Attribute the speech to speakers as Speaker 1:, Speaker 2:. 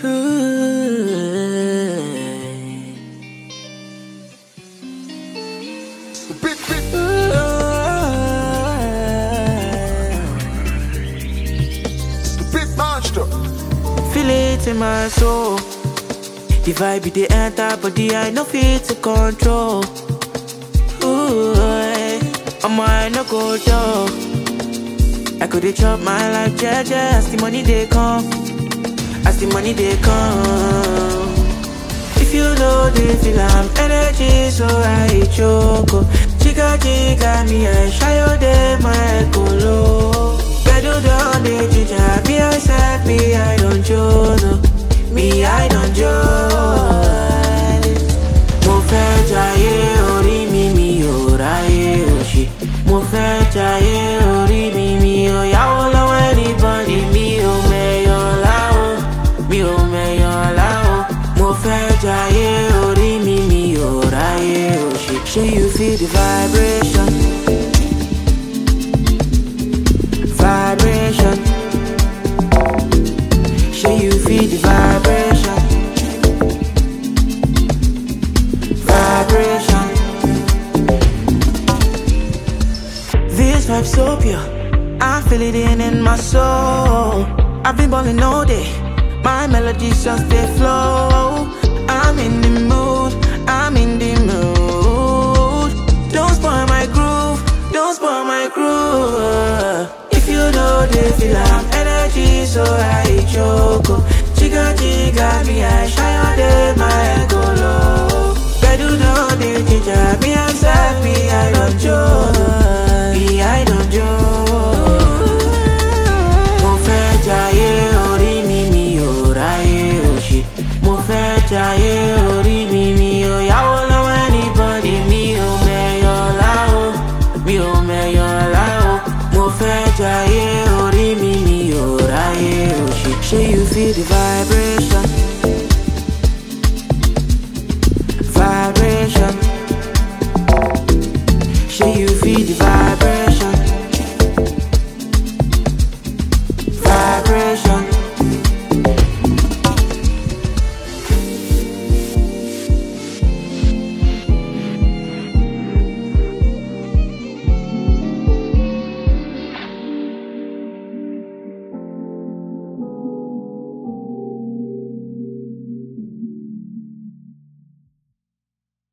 Speaker 1: Big monster.
Speaker 2: Feel it in my soul. The vibe they enter body, I no fit to control. I'm I no go down. I could chop my life, jeje, as the money they come, as the money they come. If you know the feel I'm energy, so I choke. Chica chica me, I shy all day, my colo. Bedu down the ginger, me I said me, I don't joke. Me I don't joke. Mo fẹ́ jayé orí mi ò ráyé òṣì. Mo fẹ́ jayé orí mi ò yáwó lọ́wọ́ anybody. Mi ò mẹ̀yọ̀ láwo, mi ò mẹ̀yọ̀ láwo. Mo fẹ́ jayé orí mi ò ráyé òṣì. Shey you feel the vibration? Vibration. Shey you feel the vibration? Vibration. This vibe so pure, I feel it in my soul. I've been balling all day, my melodies just they flow. I'm in the mood, I'm in the mood. Don't spoil my groove, don't spoil my groove. If you know the feel I'm energy, so I choke. Chica chica me, I shy all day, my colo. Bedu down the ginger, me I said me, I don't joke. Me I don't joke. Mo fẹ́ jayé orí mi ò ráyé òṣì. Mo fẹ́ jayé orí mi ò yáwó lọ́wọ́ anybody. Mi ò mẹ̀yọ̀ láwo, mi ò mẹ̀yọ̀ láwo. Mo fẹ́ jayé orí mi ò ráyé òṣì. Shey you feel the vibration?